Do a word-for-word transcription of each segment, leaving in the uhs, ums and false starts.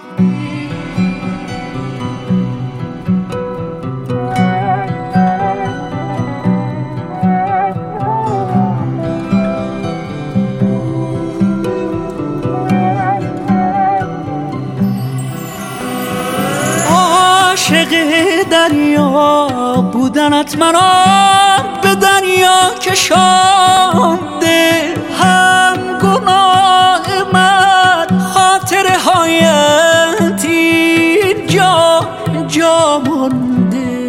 عاشق دریا بودنت منو به دریا کشانده، هم گناه من خاطره هایت اینجا جا مانده.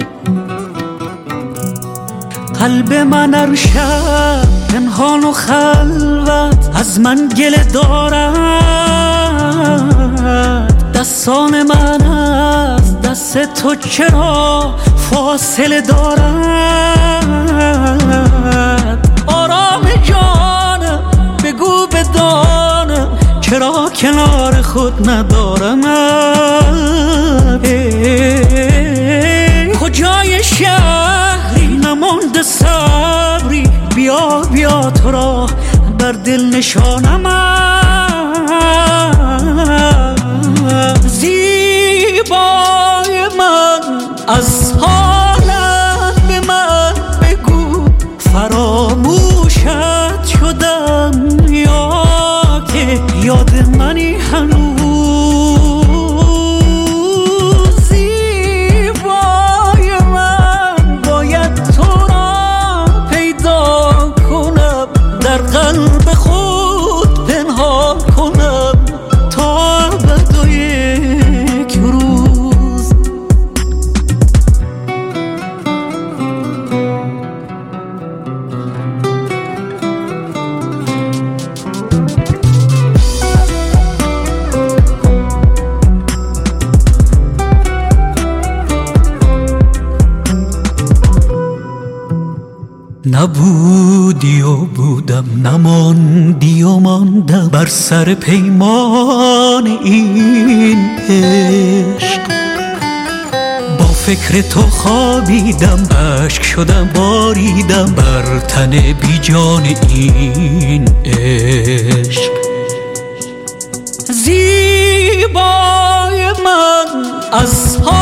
قلب من هر شب پنهان و خلوت از من گله دارد، دستان من از دست تو چرا فاصله دارد؟ آرام جانم بگو بدانم چرا کنار خود ندارم. کجای شهری نمانده صبری، بیا بیا تو را بر دل نشانم. زیبای من از حالت به من بگو، فراموشت شدم یا که یاد منی هنوز. زیبای من باید تو را پیدا کنم، در قلب خود پنهان کنم تا ابد و یک روز. نبودی و بودم، نماندی و ماندم بر سر پیمان این عشق. با فکر تو خوابیدم، اشک شدم باریدم بر تن بی جان این عشق. زیبای من از